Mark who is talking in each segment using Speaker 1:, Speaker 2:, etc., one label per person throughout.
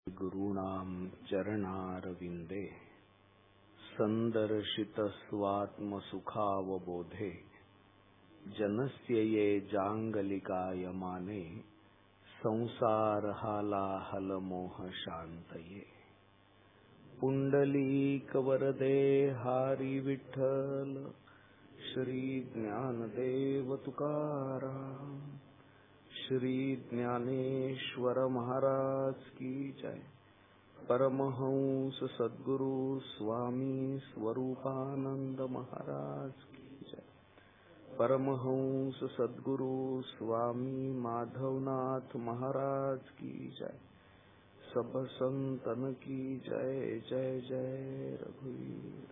Speaker 1: गुरूणां चरणारविन्दे सन्दर्शित स्वात्मसुखावबोधे जनस्य ये जाङ्गलिकायमाने संसारहालाहलमोहशान्तये पुण्डलीकवरदे हरि विठ्ठल श्री ज्ञानदेव तुकाराम श्री ज्ञानेश्वर महाराज की जय। परमहंस सद्गुरु स्वामी स्वरूपानंद महाराज की जय। परमहंस सद्गुरु स्वामी माधवनाथ महाराज की जय। सब संतन की जय जय जय रघुवीर।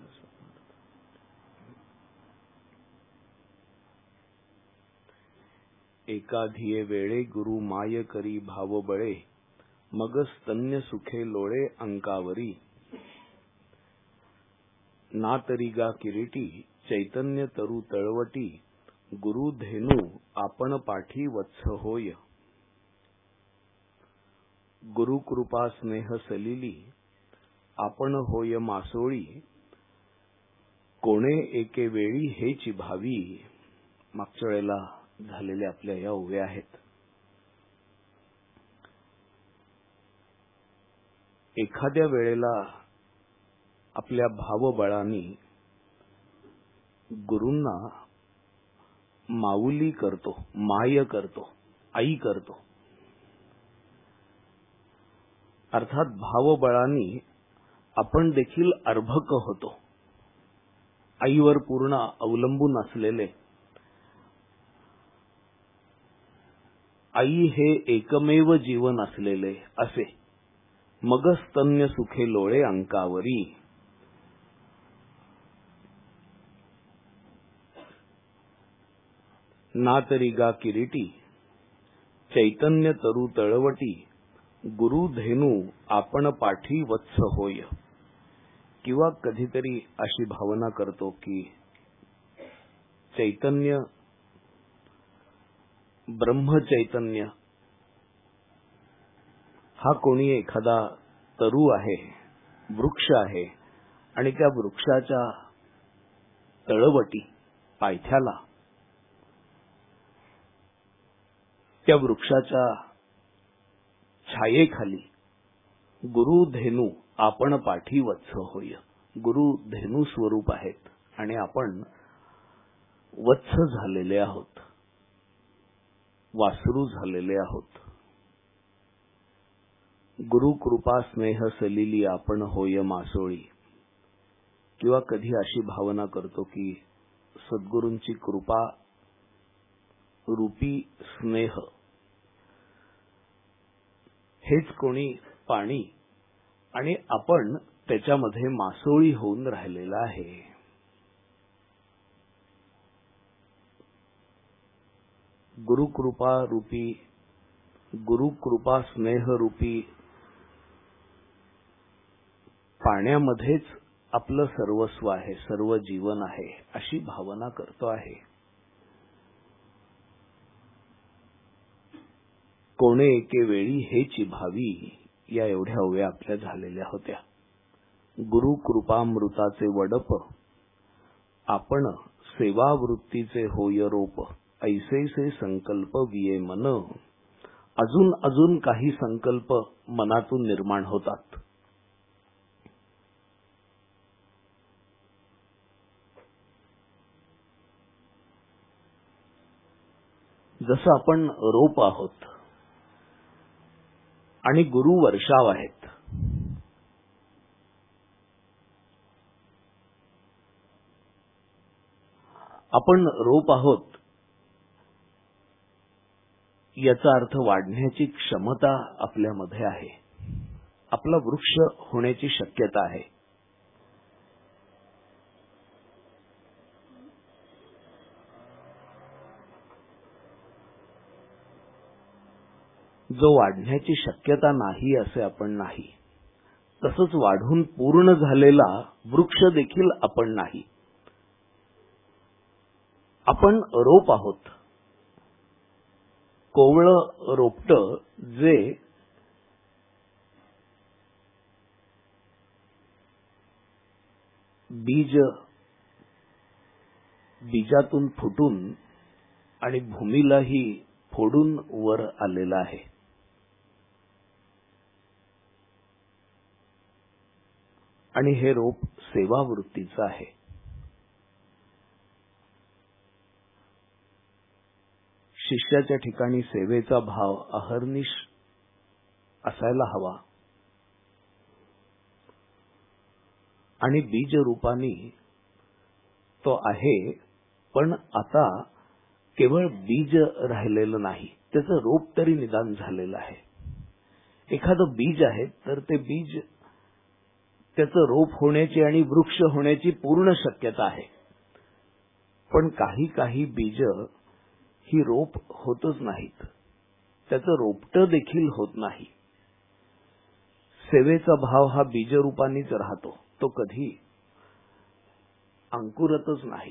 Speaker 1: एकाधिये वेळे गुरु माय करी भाव बळे मग स्तन्य सुखे लोळे अंकावरी ना तरीगा किरीटी चैतन्य तरु तळवटी गुरु धेनु आपण पाठी वत्स होय। गुरु कृपा स्नेह सलिली आपण होय मासोळी कोणे एके वेळी हेची भावी। मागच्या वेळेला झालेल्या आपल्या या ओव्या आहेत। एखाद्या वेळेला आपल्या भावबळाने गुरूंना माऊली करतो, माय करतो, आई करतो। अर्थात भावबळाने आपण देखील अर्भक होतो। आईवर पूर्ण अवलंबून असलेले आई हे एकमेव जीवन असलेले असे मग स्तन्य सुखे लोळे अंकावरी। ना तरीगा किरीटी चैतन्य तरु तळवटी गुरु धेनु आपण पाठी वत्स होय। किंवा कधीतरी अशी भावना करतो की चैतन्य ब्रह्म चैतन्य हा कोणी एखादा तरु आहे, वृक्ष आहे आणि त्या वृक्षाच्या तळवटी पायथ्याला त्या वृक्षाच्या छायेखाली गुरु धेनु आपण पाठी वत्स होय। गुरु धेनु स्वरूप आहेत आणि आपण वत्स झालेले आहोत, वासरू झालेले आहोत। गुरु कृपा स्नेह सलिली आपण होय मासोळी। किंवा कधी अशी भावना करतो की सद्गुरूंची कृपा रूपी स्नेह हेच कोणी पाणी आणि आपण त्याच्यामध्ये मासोळी होऊन राहिलेला आहे। गुरुकृपा रूपी, गुरुकृपा स्नेह रूपी पाण्यामध्येच आपलं सर्वस्व आहे, सर्व जीवन आहे अशी भावना करतो आहे। कोणे एके वेळी हेची भावी या एवढ्या ओव्या आपल्या झालेल्या होत्या। गुरु कृपामृताचे वडप आपण सेवावृत्तीचे होय रोप ऐसेसे संकल्प विये मन। अजून अजून काही संकल्प मनातून निर्माण होतात। जसं आपण रोप आहोत आणि गुरु वर्षाव आहेत। आपण रोप आहोत याचा अर्थ वाढण्याची क्षमता आपल्यामध्ये आहे, आपला वृक्ष होण्याची शक्यता आहे। जो वाढण्याची शक्यता नाही असे आपण नाही, तसंच वाढून पूर्ण झालेला वृक्ष देखील आपण नाही। आपण रोप आहोत, कोवळं रोपटं जे बीज बीजातून फुटून आणि भूमीलाही फोडून वर आलेला आहे. आणि हे रोप सेवावृत्तीचं आहे. शिष्याच्या ठिकाणी सेवेचा भाव अहर्निश असायला हवा. आणि बीज रूपाने तो आहे, पण आता केवळ बीज राहिलेलं नाही, त्याचं रोप तरी निदान झालेलं आहे. एखादं बीज आहे तर ते बीज त्याचं रोप होण्याची आणि वृक्ष होण्याची पूर्ण शक्यता आहे. पण काही काही बीज ही रोप होतच नाहीत, त्याचं रोपटं देखील होत नाही. सेवेचा भाव हा बीजरूपानेच राहतो, तो कधी अंकुरतच नाही.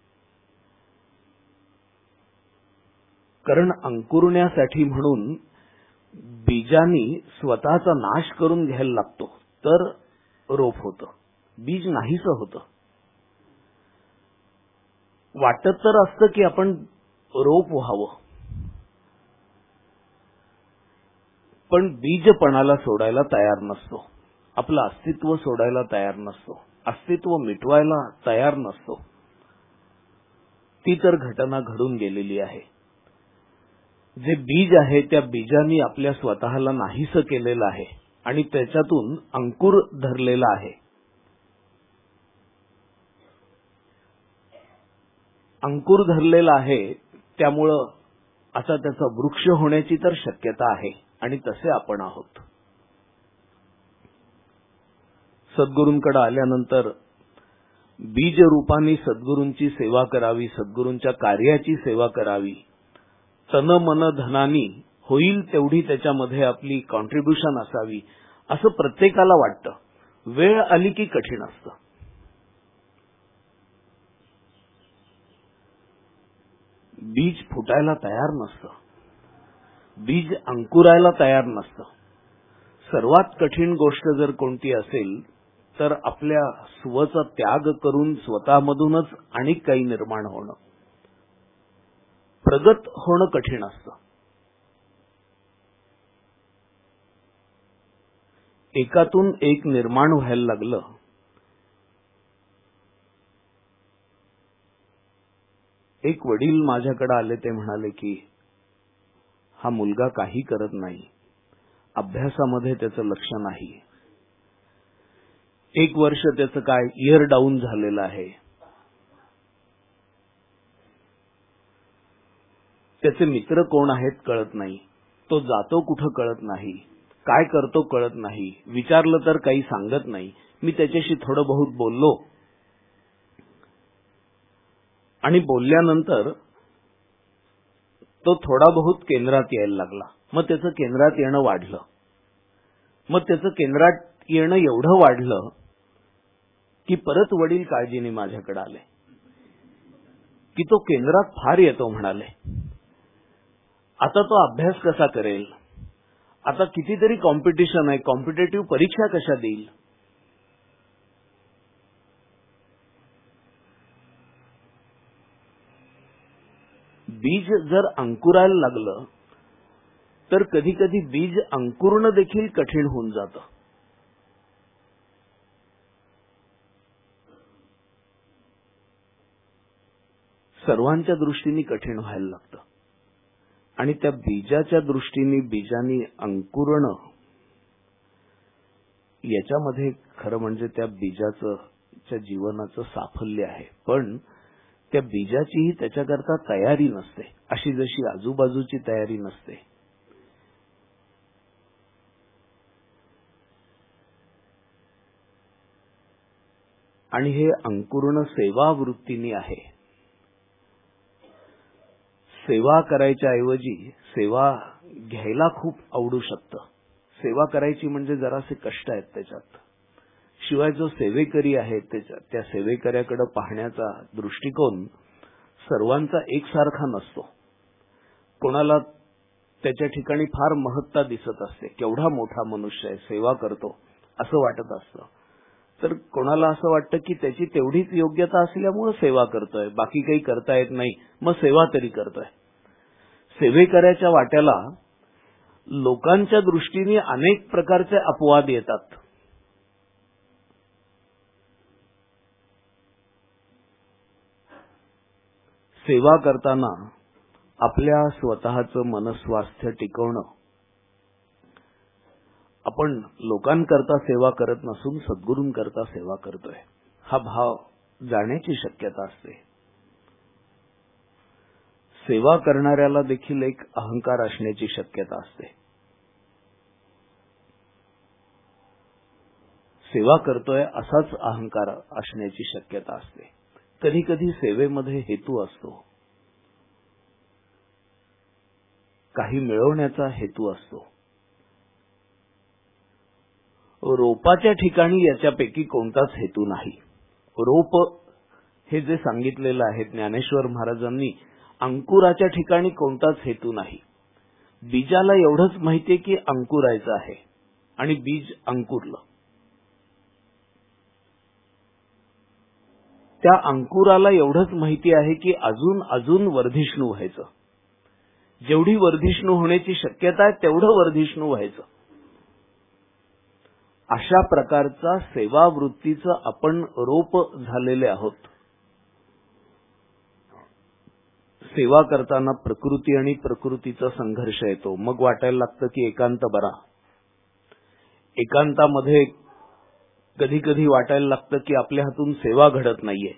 Speaker 1: कारण अंकुरण्यासाठी म्हणून बीजांनी स्वतःचा नाश करून घ्यायला लागतो, तर रोप होतं. बीज नाहीसं होतं. वाटत तर असतं की आपण रोप व्हावं, पण बीजपणाला सोडायला तयार नसतो, आपलं अस्तित्व सोडायला तयार नसतो, अस्तित्व मिटवायला तयार नसतो. ती तर घटना घडून गेलेली आहे. जे बीज आहे त्या बीजांनी आपल्या स्वतःला नाहीसं केलेलं आहे आणि त्याच्यातून अंकुर धरलेला आहे. अंकुर धरलेला आहे, त्यामुळं आता त्याचा वृक्ष होण्याची तर शक्यता आहे, आणि तसे आपण आहोत. सद्गुरूंकडे आल्यानंतर बीज रूपाने सद्गुरूंची सेवा करावी, सद्गुरूंच्या कार्याची सेवा करावी. तन मन धनानी होईल तेवढी त्याच्यामध्ये आपली कॉन्ट्रीब्युशन असावी, असं प्रत्येकाला वाटतं. वेळ आली की कठीण असतं. बीज फुटायला तयार नसतं, बीज अंकुरायला तयार नसतं. सर्वात कठीण गोष्ट जर कोणती असेल तर आपल्या स्वचा त्याग करून स्वतःमधूनच अनेक काही निर्माण होणं, प्रगत होणं कठीण असतं. एकातून एक निर्माण व्हायला लागलं. एक वडील माझ्याकडे आले, ते म्हणाले की हा मुलगा काही करत नाही, अभ्यासामध्ये त्याचं लक्ष नाही. 1 वर्ष त्याचं काय इयर डाऊन झालेलं आहे. त्याचे मित्र कोण आहेत कळत नाही, तो जातो कुठं कळत नाही, काय करतो कळत नाही, विचारलं तर काही सांगत नाही. मी त्याच्याशी थोडं बहुत बोललो आणि बोलल्यानंतर तो थोडा बहुत केंद्रात यायला लागला. मग त्याचं केंद्रात येणं वाढलं. मग त्याचं केंद्रात येणं एवढं वाढलं की परत वडील काळजीने माझ्याकडे आले की तो केंद्रात फार येतो म्हणाले. आता तो अभ्यास कसा करेल, आता कितीतरी कॉम्पिटिशन आहे, कॉम्पिटेटिव्ह परीक्षा कशा देईल. बीज जर अंकुरायला लागलं तर कधी कधी बीज अंकुरणं देखील कठीण होऊन जातं. सर्वांच्या दृष्टीने कठीण व्हायला लागतं. आणि त्या बीजाच्या दृष्टीने बीजांनी अंकुरणं, याच्यामध्ये खरं म्हणजे त्या बीजाच्या जीवनाचं साफल्य आहे. पण त्या बीजाचीही त्याच्याकरता तयारी नसते, अशी जशी आजूबाजूची तयारी नसते. आणि हे अंकुरण सेवावृत्तीने आहे. सेवा करायच्या ऐवजी सेवा घ्यायला खूप आवडू शकतं. सेवा करायची म्हणजे जरासे कष्ट आहेत त्याच्यात. शिवाय जो सेवेकरी आहे त्या सेवेकऱ्याकडे पाहण्याचा दृष्टिकोन सर्वांचा एकसारखा नसतो. कोणाला त्याच्या ठिकाणी फार महत्ता दिसत असते, केवढा मोठा मनुष्य आहे, सेवा करतो असं वाटत असतं. तर कोणाला असं वाटतं की त्याची तेवढीच योग्यता असल्यामुळे सेवा करतोय, बाकी काही करता येत नाही, मग सेवा तरी करतोय. सेवेकऱ्याच्या वाट्याला लोकांच्या दृष्टीने अनेक प्रकारचे अपवाद येतात. सेवा करताना आपल्या स्वतःचं मनस्वास्थ्य टिकवणं, आपण लोकांकरता सेवा करत नसून सद्गुरूंकरता सेवा करतोय, हा भाव जाण्याची शक्यता असते. सेवा करणाऱ्याला देखील एक अहंकार असण्याची शक्यता असते. सेवा करतोय असाच अहंकार असण्याची शक्यता असते. कधी कधी सेवेमध्ये हेतू असतो, काही मिळवण्याचा हेतू असतो. रोपाच्या ठिकाणी याच्यापैकी कोणताच हेतू नाही. रोप हे जे सांगितलेलं आहे ज्ञानेश्वर महाराजांनी, अंकुराच्या ठिकाणी कोणताच हेतू नाही. बीजाला एवढंच माहितीये की अंकुरायचं आहे आणि बीज अंकुरलं. त्या अंकुराला एवढंच माहिती आहे की अजून अजून वर्धिष्णू व्हायचं. जेवढी वर्धिष्णू होण्याची शक्यता आहे तेवढं वर्धिष्णू व्हायचं. अशा प्रकारचा सेवावृत्तीचं आपण रोप झालेले आहोत. सेवा करताना प्रकृती आणि प्रकृतीचा संघर्ष येतो. मग वाटायला लागतं की एकांत बरा. एकांतामध्ये कधी कधी वाटायला लागतं की आपल्या हातून सेवा घडत नाहीये.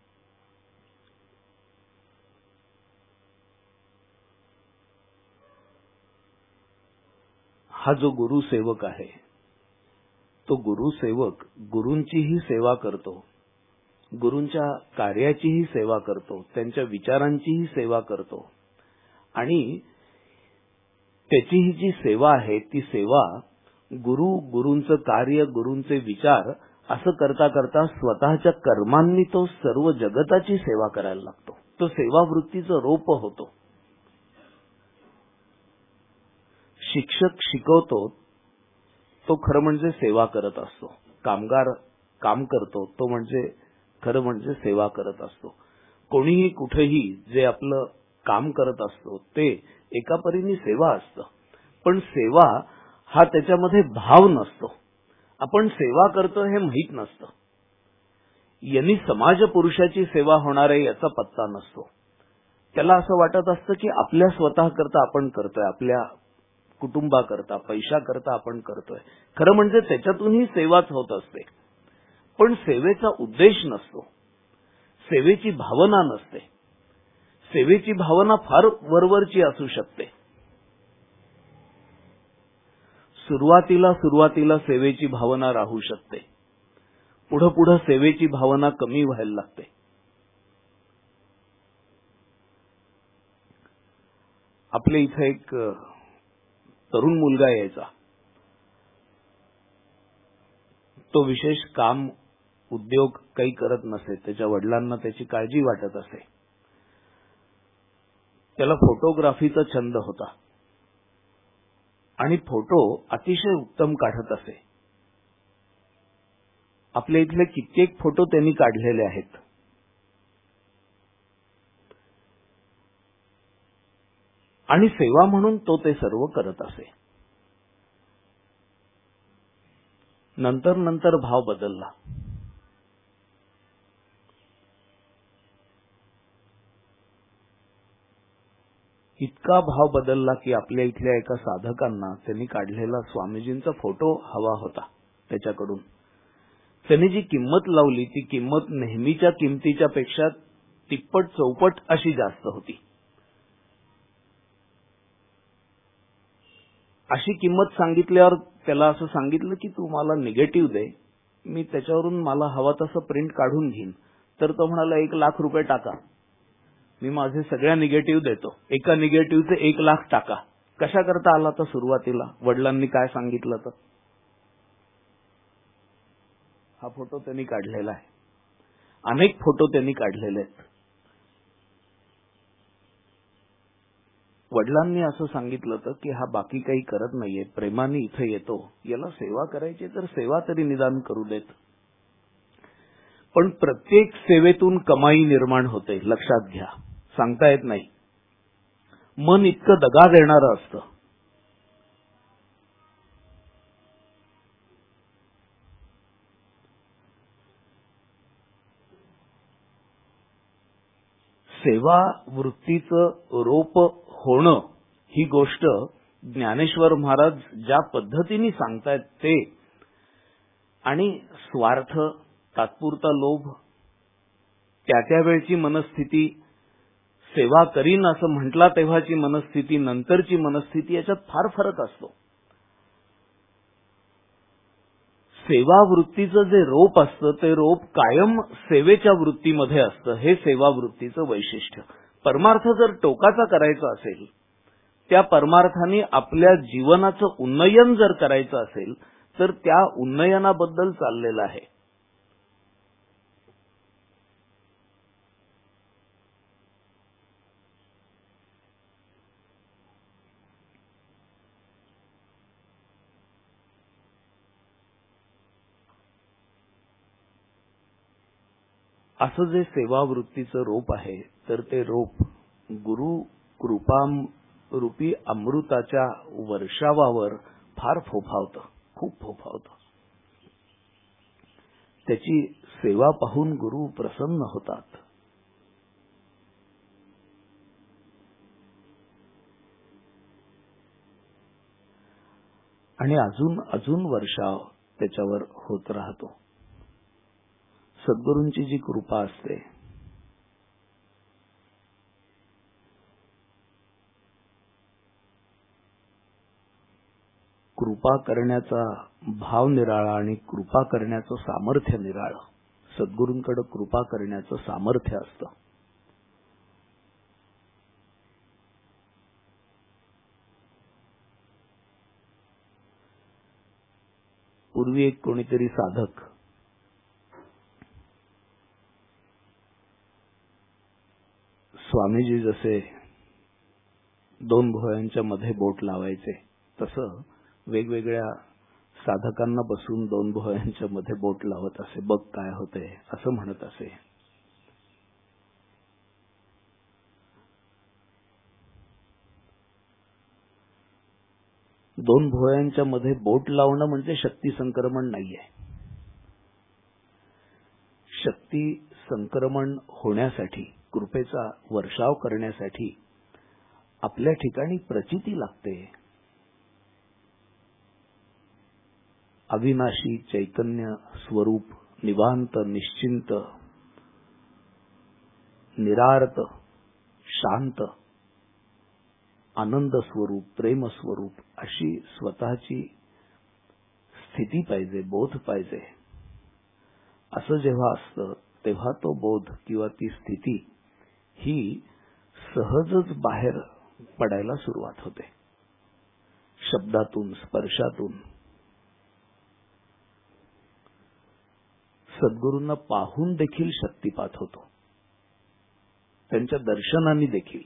Speaker 1: हा जो गुरुसेवक आहे, तो गुरुसेवक गुरूंचीही सेवा करतो, गुरूंच्या कार्याचीही सेवा करतो, त्यांच्या विचारांचीही सेवा करतो. आणि त्याची ही जी सेवा आहे ती सेवा गुरूंचं कार्य, गुरूंचे विचार असं करता करता स्वतःच्या कर्मांनी तो सर्व जगताची सेवा करायला लागतो. तो सेवावृत्तीचं रोप होतो. शिक्षक शिकवतो तो खरं म्हणजे सेवा करत असतो. कामगार काम करतो तो म्हणजे खरं म्हणजे सेवा करत असतो. कोणीही कुठेही जे आपलं काम करत असतो ते एका परीने सेवा असतं. पण सेवा हा त्याच्यामध्ये भाव नसतो. आपण सेवा करतो हे माहीत नसतं. यांनी समाज पुरुषाची सेवा होणार आहे याचा पत्ता नसतो. त्याला असं वाटत असतं की आपल्या स्वतः करता आपण करतोय, आपल्या कुटुंबाकरता, पैशाकरता आपण करतोय. खरं म्हणजे त्याच्यातूनही सेवाच होत असते. पण सेवेचा उद्देश नसतो, सेवेची भावना नसते. सेवेची भावना फार वरवरची असू शकते. सुरुवातीला सेवेची भावना राहू शकते. पुढे सेवेची भावना कमी व्हायला लागते. आपल्या इथे एक तरुण मुलगा यायचा. तो विशेष काम उद्योग काही करत नसे. त्याच्या वडिलांना त्याची काळजी वाटत असे. त्याला फोटोग्राफीचा छंद होता आणि फोटो अतिशय उत्तम काढत असे. आपल्या इथले कित्येक फोटो त्यांनी काढलेले आहेत. आणि सेवा म्हणून तो ते सर्व करत असे. नंतर भाव बदलला. इतका भाव बदलला की आपल्या इथल्या एका साधकांना त्यांनी काढलेला स्वामीजींचा फोटो हवा होता त्याच्याकडून. त्यांनी जी किंमत लावली ती किंमत नेहमीच्या किमतीच्या पेक्षा तिप्पट चौपट अशी जास्त होती. अशी किंमत सांगितल्यावर त्याला असं सांगितलं की तू मला निगेटिव्ह दे, मी त्याच्यावरून मला हवा तसं प्रिंट काढून घेईन. तर तो म्हणाला 1,00,000 रुपये टाका, मी माझे सगळ्या निगेटिव्ह देतो. एका निगेटिव्हचे 1,00,000 टाका. कशा करता आला तर सुरुवातीला वडिलांनी काय सांगितलं तर हा फोटो त्यांनी काढलेला आहे. अनेक फोटो त्यांनी काढलेले आहेत. वडिलांनी असं सांगितलं तर की हा बाकी काही करत नाहीये, प्रेमाने इथे येतो, याला सेवा करायची तर सेवा तरी निदान करू देत. पण प्रत्येक सेवेतून कमाई निर्माण होते, लक्षात घ्या. सांगता येत नाही. मन इतकं दगा देणारं असतं. सेवा वृत्तीचं रोप होणं ही गोष्ट ज्ञानेश्वर महाराज ज्या पद्धतीने सांगतायत ते, आणि स्वार्थ, तात्पुरता लोभ, त्या वेळची मनस्थिती, सेवा करीन असं म्हटला तेव्हाची मनस्थिती, नंतरची मनस्थिती, याच्यात फार फरक असतो. सेवा वृत्तीचं जे रोप असतं ते रोप कायम सेवेच्या वृत्तीमध्ये असतं. हे सेवा वृत्तीचं वैशिष्ट्य. परमार्थ जर टोकाचा करायचा असेल, त्या परमार्थाने आपल्या जीवनाचं उन्नयन जर करायचं असेल, तर त्या उन्नयनाबद्दल चाललेलं आहे. असं जे सेवावृत्तीचं रोप आहे, तर ते रोप गुरु कृपा रूपी अमृताच्या वर्षावावर फार फोफावतं, खूप फोफावतं. त्याची सेवा पाहून गुरु प्रसन्न होतात. आणि अजून अजून वर्षाव त्याच्यावर होत राहतो. सद्गुरूंची जी कृपा असते, कृपा करण्याचा भाव निराळा आणि कृपा करण्याचं सामर्थ्य निराळं. सद्गुरूंकडे कृपा करण्याचं सामर्थ्य असतं. पूर्वी एक कोणीतरी साधक स्वामीजी जसे दोन भुवयांच्या मध्ये बोट लावायचे, तसं वेगवेगळ्या साधकांना बसून दोन भुवयांच्या मध्ये बोट लावत असे. बघ काय होते, असं म्हणत असे. दोन भुवयांच्या मध्ये बोट लावणं म्हणजे शक्ती संक्रमण नाहीये. शक्ती संक्रमण होण्यासाठी, कृपेचा वर्षाव करण्यासाठी आपल्या ठिकाणी प्रचिती लागते. अविनाशी चैतन्य स्वरूप, निवांत, निश्चिंत, निरार्त, शांत, आनंद स्वरूप, प्रेम स्वरूप अशी स्वतःची स्थिती पाहिजे, बोध पाहिजे. असं जेव्हा असतं तेव्हा तो बोध किंवा ती स्थिती ही सहजच बाहेर पडायला सुरुवात होते. शब्दातून, स्पर्शातून. सद्गुरूंना पाहून देखील शक्तिपात होतो, त्यांच्या दर्शनाने देखील.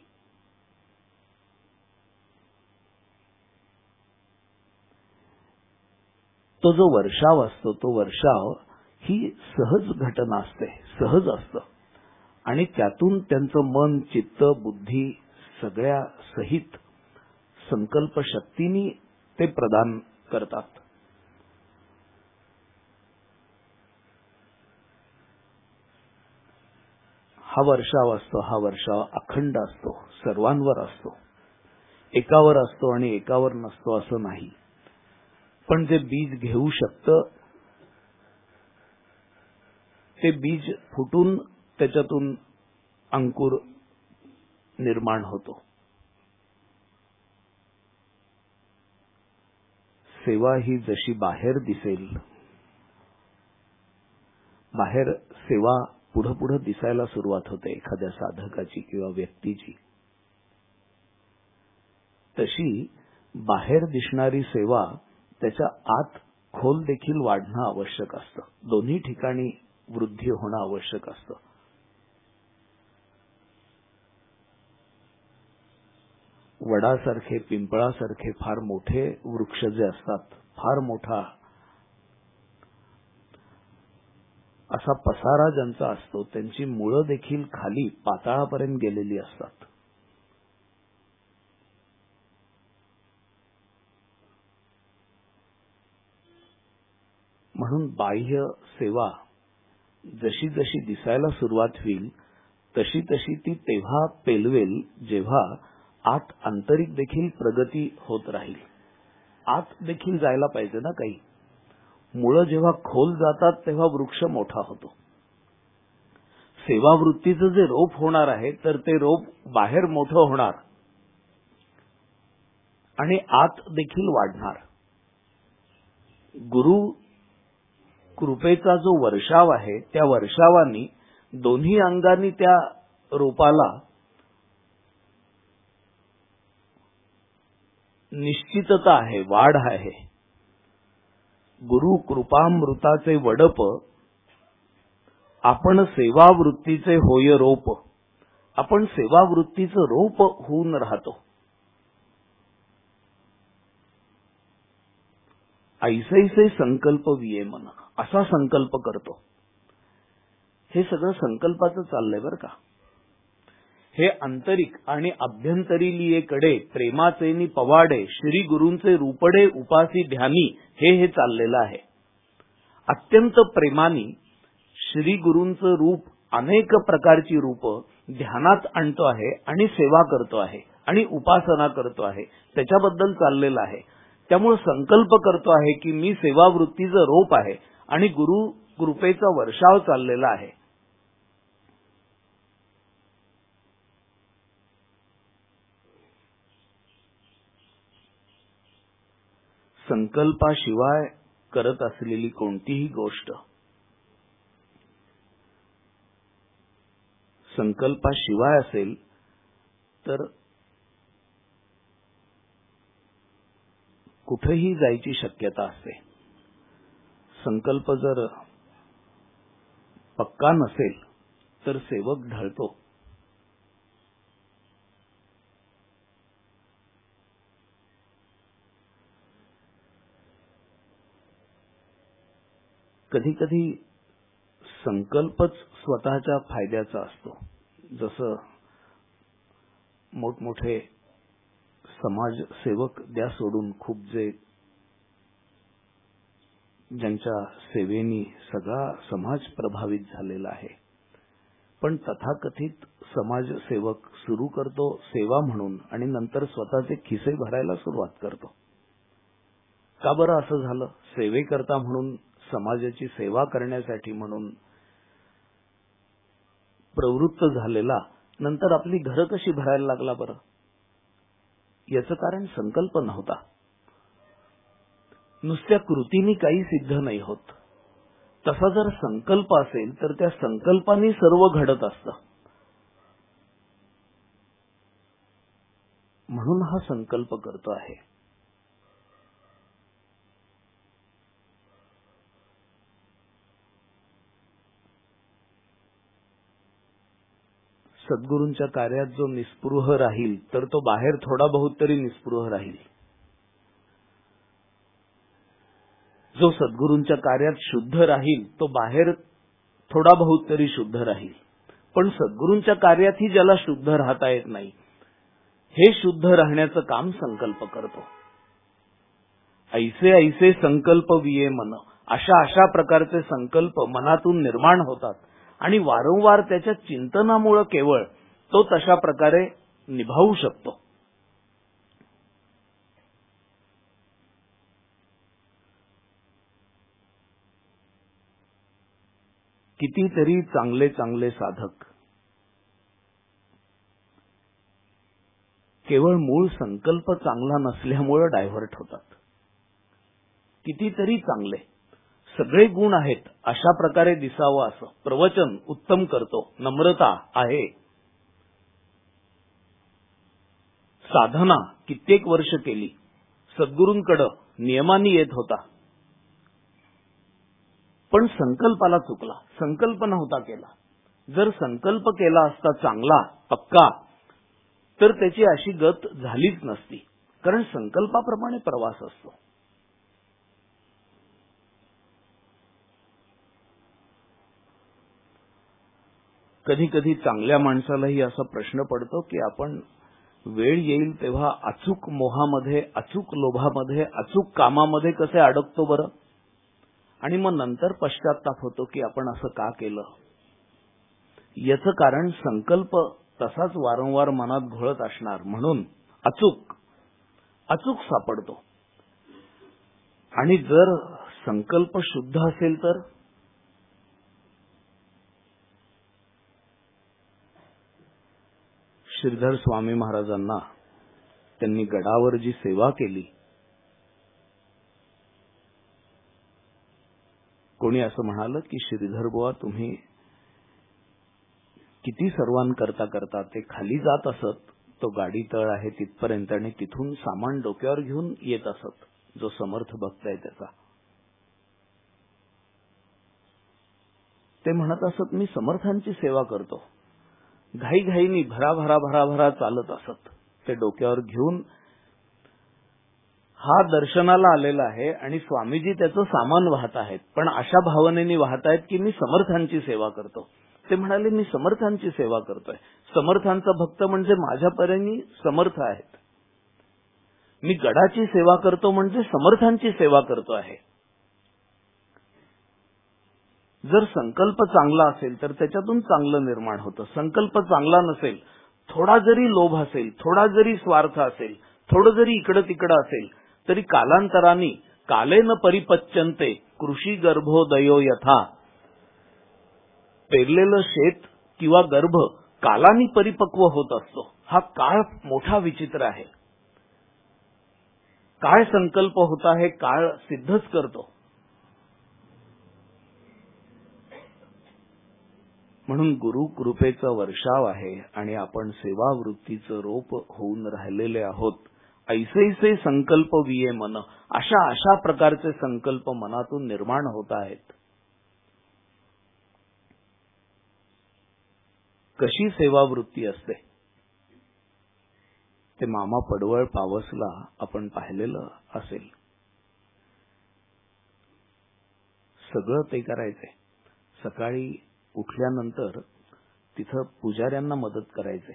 Speaker 1: तो जो वर्षाव असतो, तो वर्षाव ही सहज घटना असते, सहज असतं. आणि त्यातून त्यांचं मन, चित्त, बुद्धी सगळ्या सहित संकल्प शक्तीने ते प्रदान करतात. हा वर्षाव असतो, हा वर्षाव अखंड असतो, सर्वांवर असतो. एकावर असतो आणि एकावर नसतो असं नाही. पण जे बीज घेऊ शकतं ते बीज फुटून त्याच्यातून अंकुर निर्माण होतो. सेवा ही जशी बाहेर दिसेल, बाहेर सेवा पुढं पुढं दिसायला सुरुवात होते एखाद्या साधकाची किंवा व्यक्तीची, तशी बाहेर दिसणारी सेवा त्याच्या आत खोल देखील वाढणं आवश्यक असतं. दोन्ही ठिकाणी वृद्धी होणं आवश्यक असतं. वडासारखे, पिंपळासारखे फार मोठे वृक्ष जे असतात, फार मोठा असा पसारा ज्यांचा असतो त्यांची मुळं देखील खाली पाताळापर्यंत गेलेली असतात. म्हणून बाह्य सेवा जशी जशी दिसायला सुरुवात होईल तशी तशी ती तेव्हा पेलवेल जेव्हा आत आंतरिक देखील प्रगती होत राहील. आत देखील जायला पाहिजे ना काही. मुळं जेव्हा खोल जातात तेव्हा वृक्ष मोठा होतो. सेवावृत्तीचं जे रोप होणार आहे तर ते रोप बाहेर मोठं होणार आणि आत देखील वाढणार. गुरु कृपेचा जो वर्षाव आहे त्या वर्षावानी दोन्ही अंगांनी त्या रोपाला निश्चितता आहे, वाढ आहे. गुरु कृपामृताचे वडप आपण सेवावृत्तीचे होय रोप. आपण सेवावृत्तीचं रोप होऊन राहतो. ऐसैसे संकल्प विये मन, असा संकल्प करतो. हे सगळं संकल्पाचं चाललंय बरं का. हे आंतरिक आणि अभ्यंतरीलीकडे प्रेमाचेनी पवाडे श्री गुरूंचे रूपडे उपासी ध्यानी हे चाललेलं आहे. अत्यंत प्रेमानी श्री गुरूंचं रूप, अनेक प्रकारची रूप ध्यानात आणतो आहे आणि सेवा करतो आहे आणि उपासना करतो आहे. त्याच्याबद्दल चाललेलं आहे. त्यामुळे संकल्प करतो आहे की मी सेवावृत्तीचं रोप आहे आणि गुरु कृपेचा वर्षाव चाललेला आहे. संकल्पाशिवाय करत असलेली कोणतीही गोष्ट, संकल्पाशिवाय असेल तर कुठेही जायची शक्यता असते. संकल्प जर पक्का नसेल तर सेवक ढळतो. कधी कधी संकल्पच स्वतःच्या फायद्याचा असतो. जसं मोठमोठे समाजसेवक द्या सोडून खूप जे ज्यांच्या सेवेनी सगळा समाज प्रभावित झालेला आहे, पण तथाकथित समाजसेवक सुरू करतो सेवा म्हणून आणि नंतर स्वतःचे खिसे भरायला सुरुवात करतो. का बरं असं झालं? सेवेकरता म्हणून, समाजाची सेवा करण्यासाठी म्हणून प्रवृत्त झालेला नंतर आपली घरं कशी भरायला लागला बरं? याचं कारण संकल्प नव्हता. नुसत्या कृतीने काही सिद्ध नाही होत. तसा जर संकल्प असेल तर त्या संकल्पाने सर्व घडत असतं. म्हणून हा संकल्प करतो आहे. सद्गुरूंच्या कार्यात जो निस्पृह राहील तर तो बाहेर थोडा बहुत तरी निस्पृह राहील. जो सद्गुरूंच्या कार्यात शुद्ध राहील तो बाहेर थोडा बहुत तरी शुद्ध राहील. पण सद्गुरूंच्या कार्यातही ज्याला शुद्ध राहता येत नाही, हे शुद्ध राहण्याचं काम संकल्प करतो. ऐसे ऐसे संकल्प विये मन, अशा अशा प्रकारचे संकल्प मनातून निर्माण होतात आणि वारंवार त्याच्या चिंतनामुळे केवळ तो तशा प्रकारे निभावू शकतो. कितीतरी चांगले चांगले साधक केवळ मूळ संकल्प चांगला नसल्यामुळे डायव्हर्ट होतात. कितीतरी चांगले, सगळे गुण आहेत, अशा प्रकारे दिसावं असं प्रवचन उत्तम करतो, नम्रता आहे, साधना कित्येक वर्ष केली, सद्गुरूंकडे नियमाने येत होता, पण संकल्पाला चुकला, संकल्प नव्हता केला. जर संकल्प केला असता चांगला पक्का तर त्याची अशी गत झालीच नसती. कारण संकल्पाप्रमाणे प्रवास असतो. कधी कधी चांगल्या माणसालाही असा प्रश्न पडतो की आपण वेळ येईल तेव्हा अचूक मोहामध्ये, अचूक लोभामध्ये, अचूक कामामध्ये कसे अडकतो बरं, आणि मग नंतर पश्चात्ताप होतो की आपण असं का केलं. याचं कारण संकल्प तसाच वारंवार मनात घोळत असणार, म्हणून अचूक सापडतो. आणि जर संकल्प शुद्ध असेल तर श्रीधर स्वामी महाराजांना त्यांनी गडावर जी सेवा केली, कोणी असं म्हणालं की श्रीधर बुवा तुम्ही किती सर्वांकरता करता. ते खाली जात असत, तो गाडी तळ आहे तिथपर्यंत, आणि तिथून सामान डोक्यावर घेऊन येत असत, जो समर्थ भक्त आहे त्याचा. ते म्हणत असत मी समर्थांची सेवा करतो. घाईघाईनी भराभरा चालत असत, ते डोक्यावर घेऊन. हा दर्शनाला आलेला आहे आणि स्वामीजी त्याचं सामान वाहत आहेत, पण अशा भावनेने वाहत आहेत की मी समर्थांची सेवा करतो. ते म्हणाले मी समर्थांची सेवा करतोय. समर्थांचा भक्त म्हणजे माझ्या परीने समर्थ आहेत. मी गडाची सेवा करतो म्हणजे समर्थांची सेवा करतो आहे. जर संकल्प चांगला असेल तर त्याच्यातून चांगलं निर्माण होतं. संकल्प चांगला नसेल, थोडा जरी लोभ असेल, थोडा जरी स्वार्थ असेल, थोडं जरी इकडं तिकडं असेल, तरी कालांतराने कालेन परिपच्यन्ते कृषी गर्भोदयो यथा. पेरलेलं शेत किंवा गर्भ कालानी परिपक्व होत असतो. हा काळ मोठा विचित्र आहे. काय संकल्प होता हे काळ सिद्धच करतो. म्हणून गुरु कृपेचा वर्षाव आहे आणि आपण सेवावृत्तीचं रोप होऊन राहिलेले आहोत. ऐसे संकल्प विये मन, अशा प्रकारचे संकल्प मनातून निर्माण होत आहेत. कशी सेवावृत्ती असते ते मामा पडवळ पावसला आपण पाहिलेलं असेल. सगळं ते करायचे. सकाळी उठल्यानंतर तिथं पुजाऱ्यांना मदत करायचे,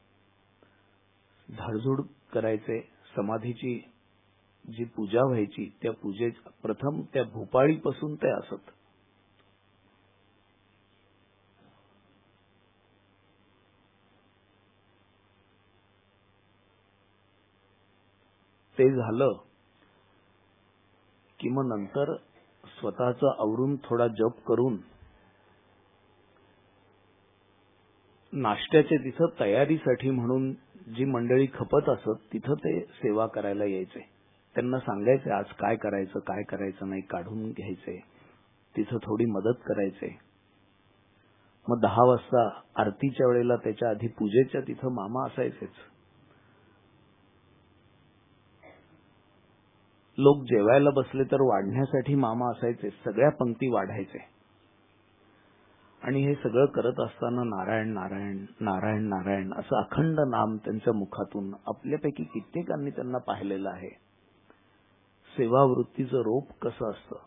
Speaker 1: झाडझूड करायचे. समाधीची जी पूजा व्हायची त्या पूजेत प्रथम त्या भूपाळीपासून ते असत. ते झालं की मग नंतर स्वतःचं आवरून थोडा जप करून नाश्त्याचे तिथं तयारीसाठी म्हणून जी मंडळी खपत असत तिथं ते सेवा करायला यायचे. त्यांना सांगायचे आज काय करायचं नाही, काढून घ्यायचे. तिथं थोडी मदत करायचे. मग 10 वाजता आरतीच्या वेळेला त्याच्या आधी पूजेच्या तिथं मामा असायचेच. लोक जेवायला बसले तर वाढण्यासाठी मामा असायचे. सगळ्या पंक्ती वाढायचे. आणि हे सगळं करत असताना नारायण नारायण नारायण नारायण असं अखंड नाम त्यांच्या मुखातून आपल्यापैकी कित्येकांनी त्यांना पाहिलेलं आहे. सेवावृत्तीचं रोप कसं असतं.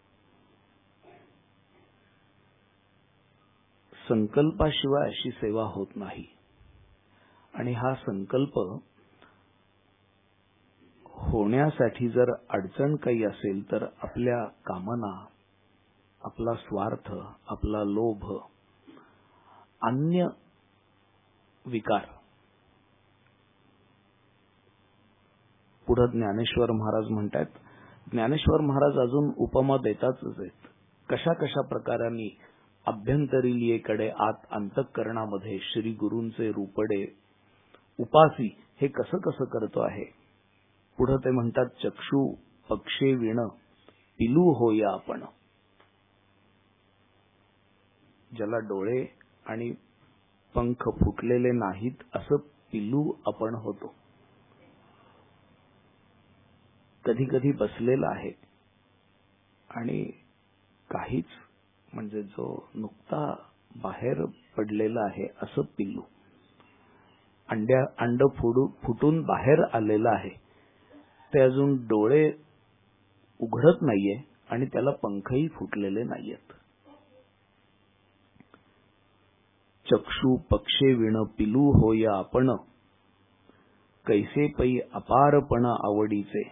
Speaker 1: संकल्पाशिवाय अशी सेवा होत नाही. आणि हा संकल्प होण्यासाठी जर अडचण काही असेल तर आपल्या कामना, आपला स्वार्थ, आपला लोभ, अन्य विकार. पुढे ज्ञानेश्वर महाराज म्हणतात, ज्ञानेश्वर महाराज अजून उपमा देताच आहेत. कशा कशा प्रकारांनी अभ्यंतरी लियेकडे आत अंतःकरणामध्ये श्री गुरूंचे रूपडे उपासी हे कसं कसं करतो आहे. पुढे ते म्हणतात, चक्षु पक्षे विण पिलू होया आपण. ज्याला डोळे आणि पंख फुटलेले नाहीत असं पिलू आपण होतो. कधी कधी बसलेला आहे आणि काहीच म्हणजे जो नुकता बाहेर पडलेला आहे असं पिल्लू. अंड फुटून बाहेर आलेलं आहे. ते अजून डोळे उघडत नाहीये आणि त्याला पंखही फुटलेले नाहीयेत. चक्षु पक्षे विण पिलू होय आपण, कैसे पै अपारपण आवडीचे,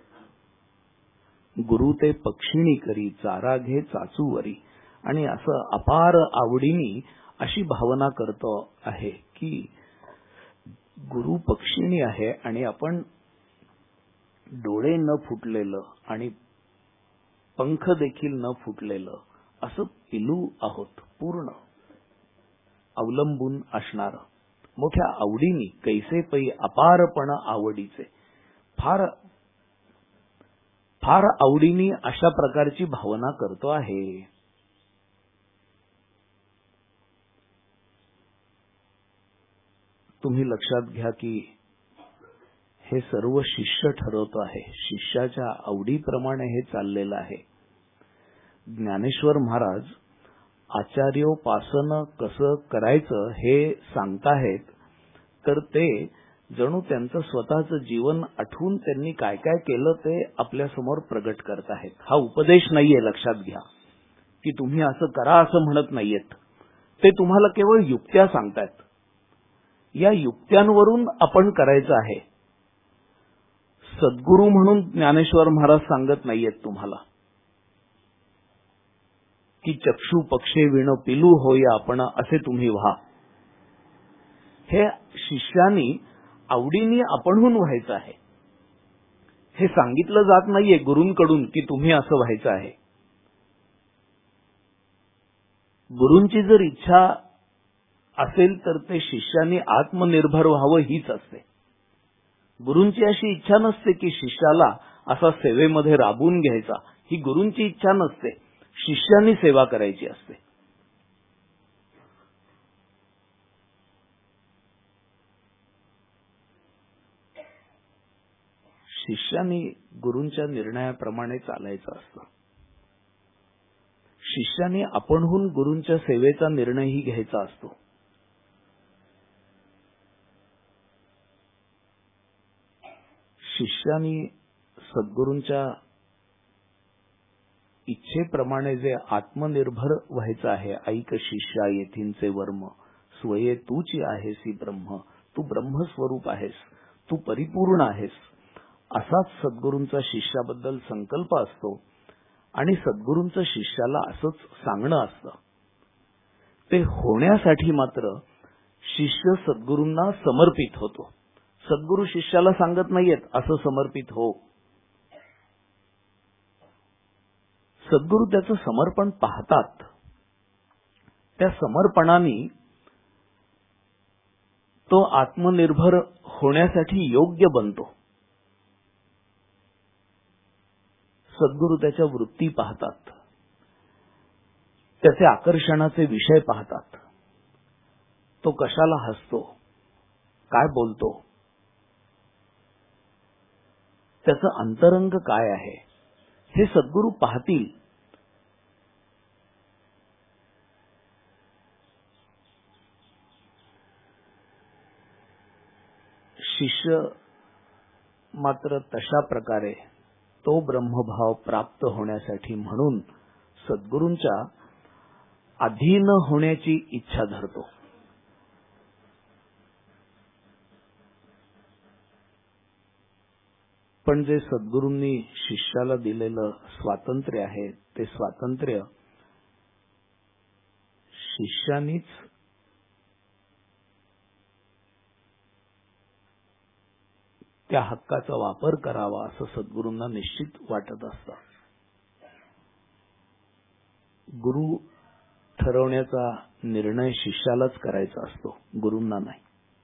Speaker 1: गुरु ते पक्षिणी करी चारा घे चाचूवरी. आणि असं अपार आवडीनी अशी भावना करतो आहे की गुरु पक्षिणी आहे आणि आपण डोळे न फुटलेलं आणि पंख देखील न फुटलेलं असं पिलू आहोत, पूर्ण अवलंबून असणार. मोठ्या आवडीनी कैसे पै अपारपण आवडीचे, फार फार आवडीनी अशा प्रकारची भावना करतो आहे. तुम्ही लक्षात घ्या की हे सर्व शिष्य ठरवतो आहे. शिष्याच्या आवडीप्रमाणे हे चाललेलं आहे. ज्ञानेश्वर महाराज आचार्योपासन कसं करायचं हे सांगताहेत, तर ते जणू त्यांचं स्वतःचं जीवन आठवून त्यांनी काय काय केलं ते आपल्या समोर प्रगट करत आहेत. हा उपदेश नाहीये, लक्षात घ्या, की तुम्ही असं करा असं म्हणत नाहीयेत. ते तुम्हाला केवळ युक्त्या सांगतायत. या युक्त्यांवरून आपण करायचं आहे. सद्गुरू म्हणून ज्ञानेश्वर महाराज सांगत नाहीयेत तुम्हाला की चक्षु पक्षे विण पिलू होय आपण, असे तुम्ही व्हा. हे शिष्यानी आवडीने आपणहून व्हायचं आहे. हे सांगितलं जात नाहीये गुरूंकडून की तुम्ही असं व्हायचं आहे. गुरूंची जर इच्छा असेल तर ते शिष्याने आत्मनिर्भर व्हावं हीच असते. गुरूंची अशी इच्छा नसते की शिष्याला असा सेवेमध्ये राबवून घ्यायचा. ही गुरूंची इच्छा नसते. शिष्यानी सेवा करायची असते. शिष्यानी गुरूंच्या निर्णयाप्रमाणे चालायचं असतं. शिष्याने आपणहून गुरूंच्या सेवेचा निर्णयही घ्यायचा असतो. शिष्यानी सद्गुरूंच्या इच्छेप्रमाणे जे आत्मनिर्भर व्हायचं आहे. ऐक शिष्या येथींचे वर्म, स्वये तूची आहेसी ब्रह्म. तू ब्रह्मस्वरूप आहेस, तू परिपूर्ण आहेस, असाच सद्गुरूंचा शिष्याबद्दल संकल्प असतो. आणि सद्गुरूंचं शिष्याला असंच सांगणं असतं. ते होण्यासाठी मात्र शिष्य सद्गुरूंना समर्पित होतो. सद्गुरू शिष्याला सांगत नाहीयेत असं समर्पित हो. सद्गुरू त्याचं समर्पण पाहतात. त्या समर्पणाने तो आत्मनिर्भर होण्यासाठी योग्य बनतो. सद्गुरू त्याच्या वृत्ती पाहतात, त्याचे आकर्षणाचे विषय पाहतात. तो कशाला हसतो, काय बोलतो, त्याचं अंतरंग काय आहे, हे सद्गुरू पाहतील. शिष्य मात्र तशा प्रकारे तो ब्रह्मभाव प्राप्त होण्यासाठी म्हणून सद्गुरूंच्या अधीन होण्याची इच्छा धरतो. पण जे सद्गुरूंनी शिष्याला दिलेलं स्वातंत्र्य आहे, ते स्वातंत्र्य शिष्यानीच त्या हक्काचा वापर करावा असं सद्गुरूंना निश्चित वाटत असतं. गुरु ठरवण्याचा निर्णय शिष्यालाच करायचा असतो, गुरूंना नाही.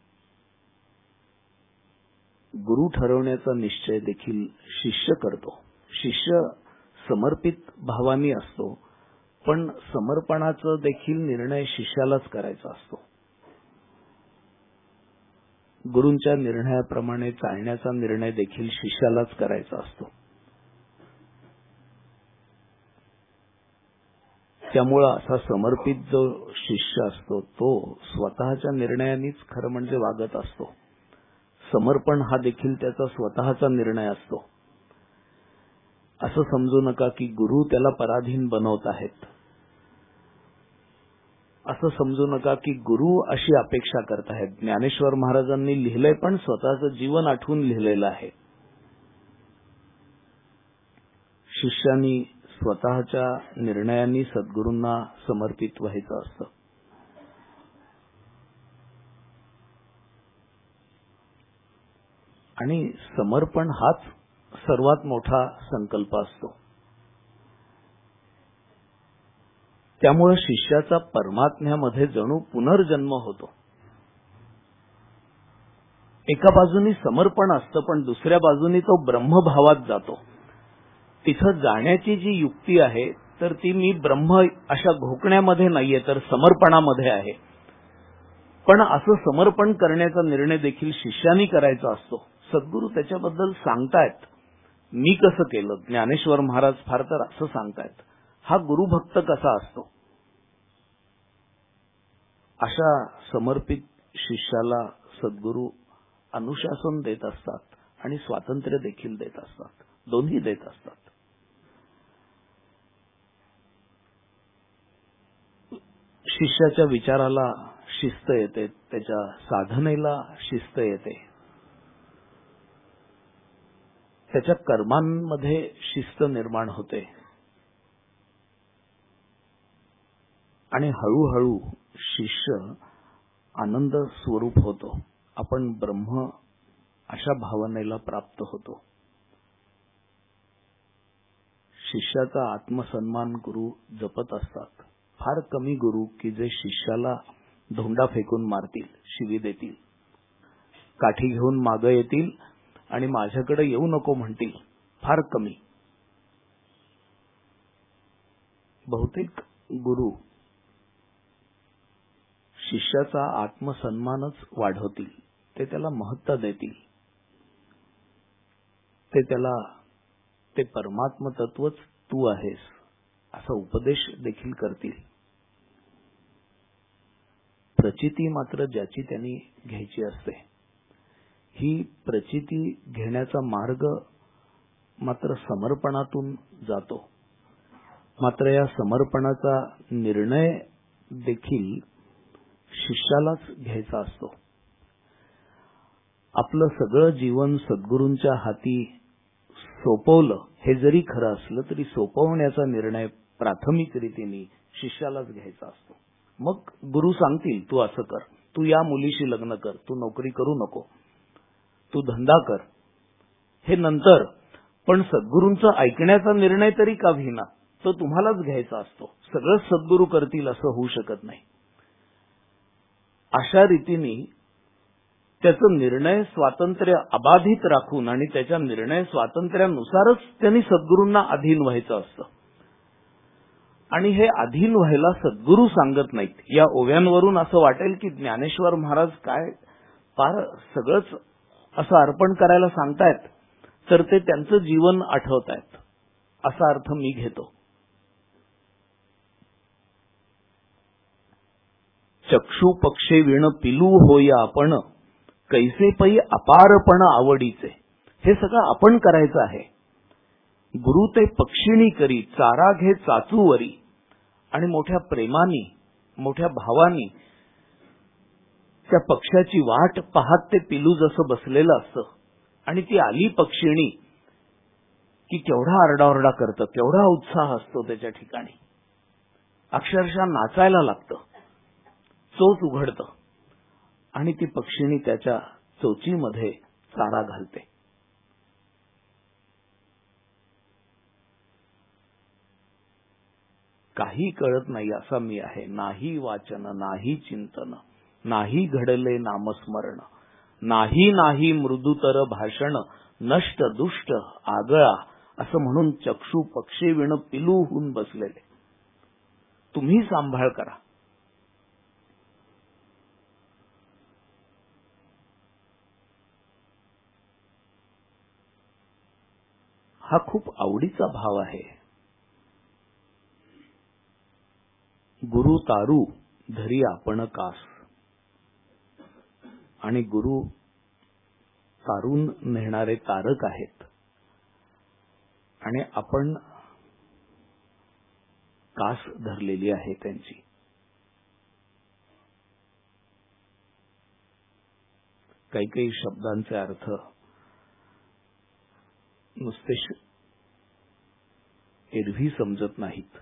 Speaker 1: गुरु ठरवण्याचा निश्चय देखील शिष्य करतो. शिष्य समर्पित भावाने असतो, पण समर्पणाचा देखील निर्णय शिष्यालाच करायचा असतो. गुरूंच्या निर्णयाप्रमाणे चालण्याचा निर्णय देखील शिष्यालाच करायचा असतो. त्यामुळे असा समर्पित जो शिष्य असतो तो स्वतःच्या निर्णयानेच खरं म्हणजे वागत असतो. समर्पण हा देखील त्याचा स्वतःचा निर्णय असतो. असं समजू नका की गुरु त्याला पराधीन बनवत आहेत. असं समजू नका की गुरु अशी अपेक्षा करतायत. ज्ञानेश्वर महाराजांनी लिहिलंय पण स्वतःचं जीवन आठवून लिहिलेलं आहे. शिष्यानी स्वतःच्या निर्णयांनी सद्गुरूंना समर्पित व्हायचं असतं. आणि समर्पण हाच सर्वात मोठा संकल्प असतो. त्यामुळे शिष्याचा परमात्म्यामध्ये जणू पुनर्जन्म होतो. एका बाजूनी समर्पण असतं पण दुसऱ्या बाजूनी तो ब्रह्मभावात जातो. तिथं जाण्याची जी युक्ती आहे तर ती मी ब्रह्म अशा घोकण्यामध्ये नाहीये तर समर्पणामध्ये आहे. पण असं समर्पण करण्याचा निर्णय देखील शिष्यानी करायचा असतो. सद्गुरू त्याच्याबद्दल सांगतायत. मी कसं केलं? ज्ञानेश्वर महाराज फार तर असं सांगतायत. हा गुरुभक्त कसा असतो? अशा समर्पित शिष्याला सद्गुरू अनुशासन देत असतात आणि स्वातंत्र्य देखील देत असतात. दोन्ही देत असतात. शिष्याच्या विचाराला शिस्त येते, त्याच्या साधनेला शिस्त येते, त्याच्या कर्मांमध्ये शिस्त निर्माण होते आणि हळूहळू शिष्य आनंद स्वरूप होतो. आपण ब्रह्म अशा भावनेला प्राप्त होतो. शिष्याचा आत्मसन्मान गुरु जपत असतात. फार कमी गुरु की जे शिष्याला धोंडा फेकून मारतील, शिवी देतील, काठी घेऊन मागे येतील आणि माझ्याकडे येऊ नको म्हणतील. फार कमी. बहुतेक गुरु शिष्याचा आत्मसन्मानच वाढवतील. ते त्याला महत्ता देतील. ते त्याला ते परमात्म तत्वच तू आहेस असा उपदेश देखील करतील. प्रचिती मात्र ज्याची त्यांनी घ्यायची असते. ही प्रचिती घेण्याचा मार्ग मात्र समर्पणातून जातो. मात्र या समर्पणाचा निर्णय देखील शिष्यालाच घ्यायचा असतो. आपलं सगळं जीवन सद्गुरूंच्या हाती सोपवलं हे जरी खरं असलं तरी सोपवण्याचा निर्णय प्राथमिक रीतीने शिष्यालाच घ्यायचा असतो. मग गुरु सांगतील तू असं कर, तू या मुलीशी लग्न कर, तू नोकरी करू नको, तू धंदा कर, हे नंतर. पण सद्गुरूंचा ऐकण्याचा निर्णय तरी का होईना तो तुम्हालाच घ्यायचा असतो. सगळं सद्गुरू करतील असं होऊ शकत नाही. अशा रीतीने त्याचं निर्णय स्वातंत्र्य अबाधित राखून आणि त्याच्या निर्णय स्वातंत्र्यानुसारच त्यांनी सद्गुरूंना अधीन व्हायचं असतं. आणि हे अधीन व्हायला सद्गुरू सांगत नाहीत. या ओव्यांवरून असं वाटेल की ज्ञानेश्वर महाराज काय फार सगळंच असं अर्पण करायला सांगतायत तर ते त्यांचं जीवन आठवतायत असा अर्थ मी घेतो. चक्षु पक्षे विण पिलू होया आपण, कैसे पै अपारपण आवडीचे. हे सगळं आपण करायचं आहे. गुरु ते पक्षिणी करी, चारा घे चाचूवरी. आणि मोठ्या प्रेमानी, मोठ्या भावानी त्या पक्षाची वाट पाहत ते पिलू जसं बसलेलं असतं आणि ती आली पक्षिणी की केवढा आरडाओरडा करतं, केवढा उत्साह असतो त्याच्या ठिकाणी. अक्षरशः नाचायला लागतं, चोच उघडतं आणि ती पक्षिणी त्याच्या चोचीमध्ये चारा घालते. काही कळत नाही असा मी आहे. नाही वाचन, नाही चिंतन, नाही घडले नामस्मरण, नाही नाही मृदुतर भाषण, नष्ट दुष्ट आगळा असं म्हणून चक्षु पक्षी विण पिलू होऊन बसलेले. तुम्ही सांभाळ करा. हा खूप आवडीचा भाव आहे. गुरु तारू धरी आपण कास. आणि गुरु तारून नेणारे तारक आहेत आणि आपण कास धरलेली आहे त्यांची. काही काही शब्दांचे अर्थ नुसते एरवी समजत नाहीत.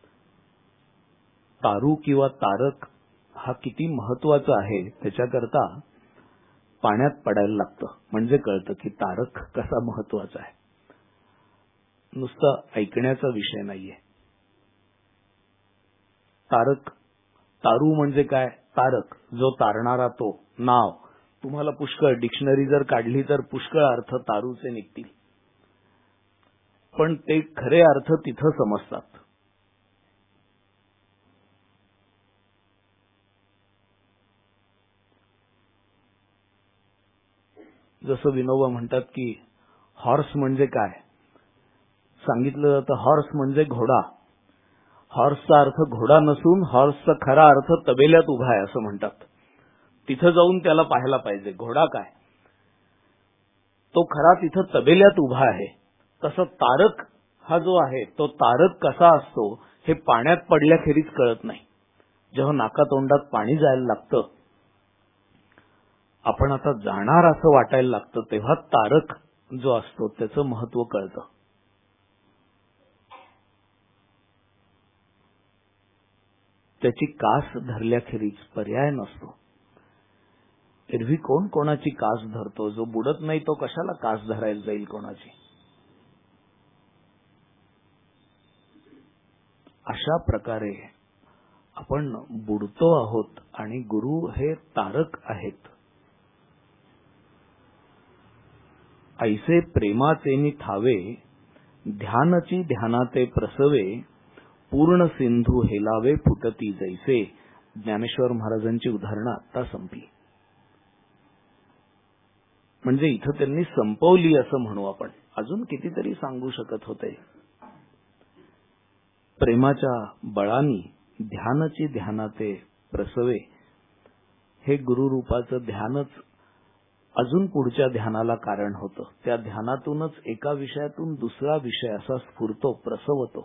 Speaker 1: तारू किंवा तारक हा किती महत्वाचा आहे त्याच्याकरता पाण्यात पडायला लागतं म्हणजे कळतं की तारक कसा महत्वाचा आहे. नुसतं ऐकण्याचा विषय नाहीये. तारक, तारू म्हणजे काय? तारक, जो तारणारा, तो नाव. तुम्हाला पुष्कळ डिक्शनरी जर काढली तर पुष्कळ अर्थ तारूचे निघतील, पण ते खरे अर्थ तिथं समजतात. जसं विनोबा म्हणतात की हॉर्स म्हणजे काय सांगितलं जातं, हॉर्स म्हणजे घोडा. हॉर्सचा अर्थ घोडा नसून हॉर्सचा खरा अर्थ तबेल्यात उभा आहे असं म्हणतात. तिथं जाऊन त्याला पाहायला पाहिजे घोडा काय, तो खरा तिथं तबेल्यात उभा आहे. तसं तारक हा जो आहे तो तारक कसा असतो हे पाण्यात पडल्याखेरीज कळत नाही. जेव्हा नाकातोंडात पाणी जायला लागतं, आपण आता जाणार असं वाटायला लागतं, तेव्हा तारक जो असतो त्याचं महत्व कळतं. त्याची कास धरल्याखेरीज पर्याय नसतो. एरवी कोण कोणाची कास धरतो? जो बुडत नाही तो कशाला कास धरायला जाईल कोणाची? अशा प्रकारे आपण बुडतो आहोत आणि गुरु हे तारक आहेत. ऐसे प्रेमाचे थावे, ध्यानची ध्यानाते प्रसवे, पूर्ण सिंधू हेलावे फुटती जैसे. ज्ञानेश्वर महाराजांची उदाहरणं आता संपली. म्हणजे इथं त्यांनी संपवली असं म्हणू आपण. अजून कितीतरी सांगू शकत होते. प्रेमाच्या बळानी ध्यानची ध्यानाते प्रसवे, हे गुरुरूपाचं ध्यानच अजून पुढच्या ध्यानाला कारण होतं. त्या ध्यानातूनच एका विषयातून दुसरा विषय असा स्फुरतो, प्रसवतो.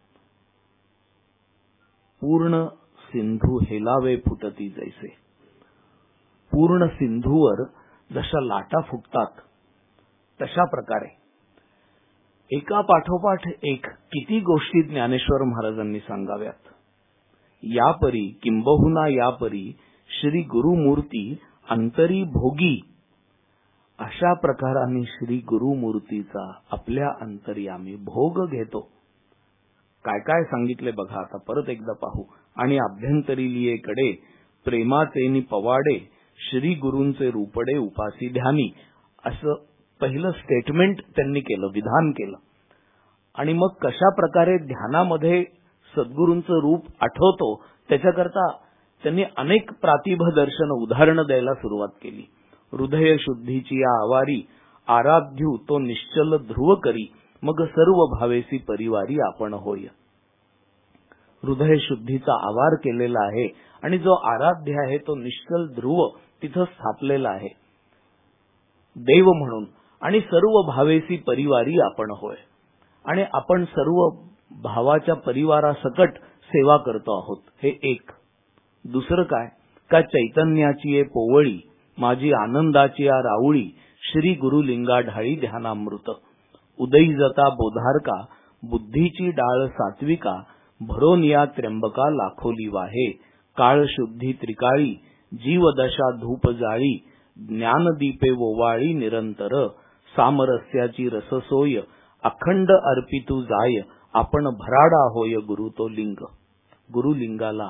Speaker 1: पूर्ण सिंधू हेलावे फुटती जैसे. पूर्ण सिंधूवर जशा लाटा फुटतात तशा प्रकारे एका पाठोपाठ एक किती गोष्टी ज्ञानेश्वर महाराजांनी सांगाव्यात. यापरी किंबहुना यापरी श्री गुरुमूर्ती अंतरी भोगी. अशा प्रकाराने श्री गुरुमूर्तीचा आपल्या अंतरी आम्ही भोग घेतो. काय काय सांगितले बघा. आता परत एकदा पाहू. आणि अभ्यंतरी लियेकडे प्रेमाचे पवाडे, श्री गुरूंचे रूपडे उपासी ध्यानी. असं पहिलं स्टेटमेंट त्यांनी केलं, विधान केलं. आणि मग कशा प्रकारे ध्यानामध्ये सद्गुरूंचं रूप आठवतो त्याच्याकरता त्यांनी अनेक प्रातिभदर्शन उदाहरणं द्यायला सुरुवात केली. हृदय शुद्धीची या आवारी, आराध्यू तो निश्चल ध्रुव करी, मग सर्व भावेसी परिवारी आपण होय. हृदय शुद्धीचा आवार केलेला आहे आणि जो आराध्य आहे तो निश्चल ध्रुव तिथं स्थापलेला आहे देव म्हणून. आणि सर्व भावेसी परिवारी आपण होय. आणि आपण सर्व भावाच्या परिवारासकट सेवा करतो आहोत. हे एक. दुसरं काय? का चैतन्याची ये पोवळी, माझी आनंदाची या राऊळी, श्री गुरुलिंगा ढाळी ध्यानामृत. उदयी जता बोधारका, बुद्धीची डाळ सात्विका, भरोनिया त्र्यंबका लाखोली वाहे. काळ शुद्धी त्रिकाळी, जीवदशा धूप जाळी, ज्ञानदीपे ओवाळी निरंतर. सामरस्याची रससोय, अखंड अर्पितू जाय, आपण भराडा होय गुरु तो लिंग. गुरुलिंगाला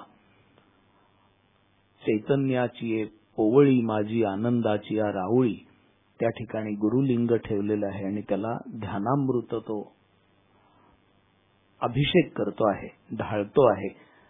Speaker 1: चैतन्याची पोवळी, माझी आनंदाची या राऊळी, त्या ठिकाणी गुरुलिंग ठेवलेलं आहे आणि त्याला ध्यानामृत तो अभिषेक करतो आहे, ढाळतो आहे.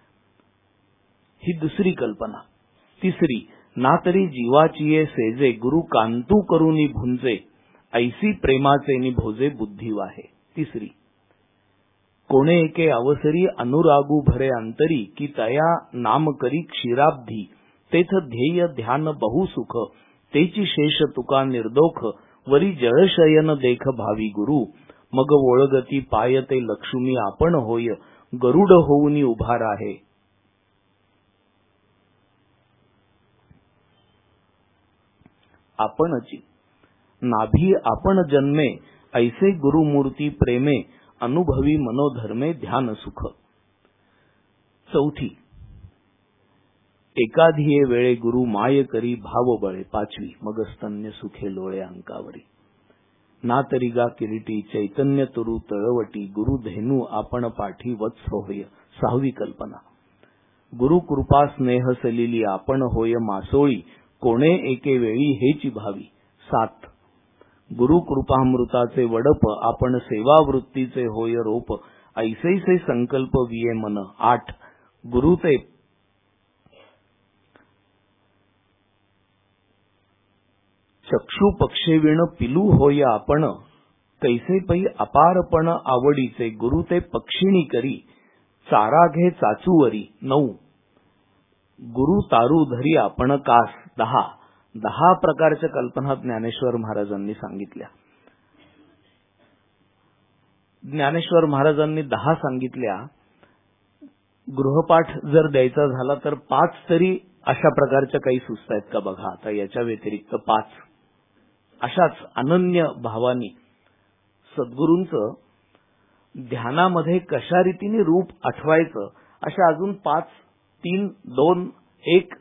Speaker 1: ही दुसरी कल्पना. तिसरी, ना तरी जीवाची ये सेजे, गुरु कांतू करूनी भुंजे, ऐसी प्रेमाचे निभोजे बुद्धी वाहे. तिसरी, कोणे एके अवसरी अनुरागू भरे अंतरी, की तया नाम करी क्षीराब्धी, तेथ ध्येय ध्यान बहुसुख, तेची शेष तुका निर्दोख, वरी जळशयन देख भावी गुरु, मग ओळगती पायते लक्ष्मी आपण होय, गरुड होऊनी उभा राहे. आपणची, नाभी आपण जन्मे, ऐसे गुरुमूर्ती प्रेमे, अनुभवी मनोधर्मे ध्यान सुख. चौथी, एकाधिये वेळे गुरु माय करी भाव बळे. पाचवी, मग स्तन्य सुखे लोळे अंकावरी. ना तरी गा किरीटी चैतन्य तुरु तळवटी, गुरु धेनू आपण पाठी वत्स होय. सहावी कल्पना, गुरु कृपा स्नेह सलिली आपण होय मासोळी, कोणे एके वेळी हेची भावी. 7, गुरु कृपामृताचे वडप, आपण सेवा वृत्तीचे होय रोप, ऐसैसे संकल्प विये मन. 8, गुरु ते चक्षु पक्षेविण पिलू होय आपण, कैसे पै अपारपण आवडीचे, गुरु ते पक्षिणी करी, चारा घे चाचूवरी. 9, गुरु तारू धरी आपण कास. 10 प्रकारच्या कल्पना ज्ञानेश्वर महाराजांनी सांगितल्या. ज्ञानेश्वर महाराजांनी 10 सांगितल्या. गृहपाठ जर द्यायचा झाला तर 5 तरी अशा प्रकारच्या काही सुचतायत का बघा. आता याच्या व्यतिरिक्त 5 अशाच अनन्य भावानी सद्गुरूंचं ध्यानामध्ये कशा रीतीने रूप आठवायचं अशा अजून 5, 3, 2, 1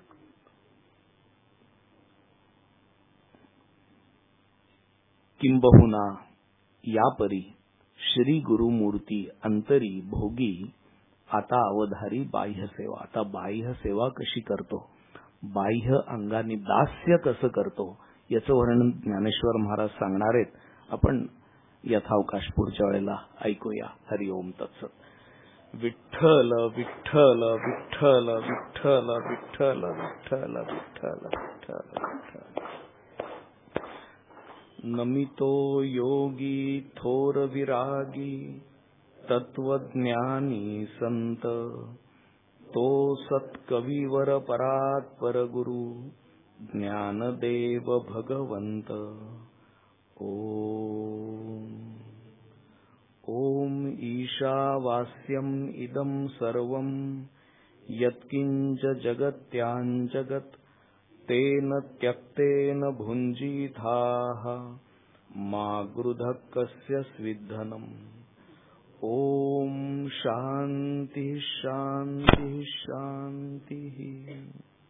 Speaker 1: किंबहुना यापरी श्री गुरुमूर्ती अंतरी भोगी, आता अवधारी बाह्य सेवा. आता बाह्य सेवा कशी करतो, बाह्य अंगाने दास्य कसं करतो याचं वर्णन ज्ञानेश्वर महाराज सांगणार आहेत. आपण यथावकाश पुढच्या वेळेला ऐकूया. हरि ओम तत्सत. विठ्ठल विठ्ठल विठ्ठल विठ्ठल विठ्ठल विठ्ठल विठ्ठल विठ्ठल. नमितो योगी थोर विरागी, तत्वज्ञानी संत, तो सत्कविवर परात्पर गुरु, ज्ञानदेव भगवंत. ओम ईशावास्यम इदं सर्वं, यत्किंच जगत्यां जगत्, तेन त्यक्तेन भुञ्जीथाः, मा गृधः कस्य स्विद्धनम्. ओम शांति शांति शांति.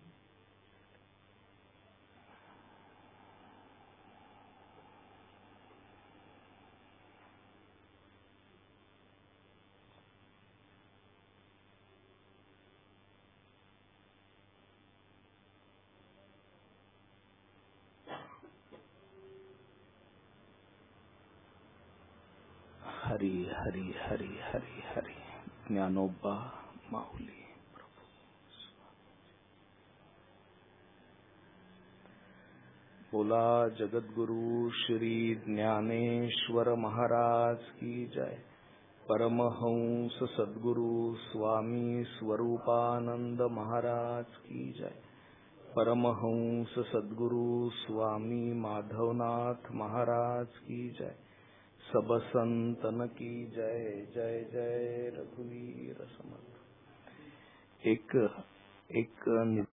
Speaker 1: हरी हरी हरी हरी हरी. ज्ञानोबा माऊली. बोला जगद्गुरु श्री ज्ञानेश्वर महाराज की जय. परमहंस सद्गुरु स्वामी स्वरूपानंद महाराज की जय. परमहंस सद्गुरु स्वामी माधवनाथ महाराज की जय. सब संतन की जय. जय जय रघुवीर समर्थ. एक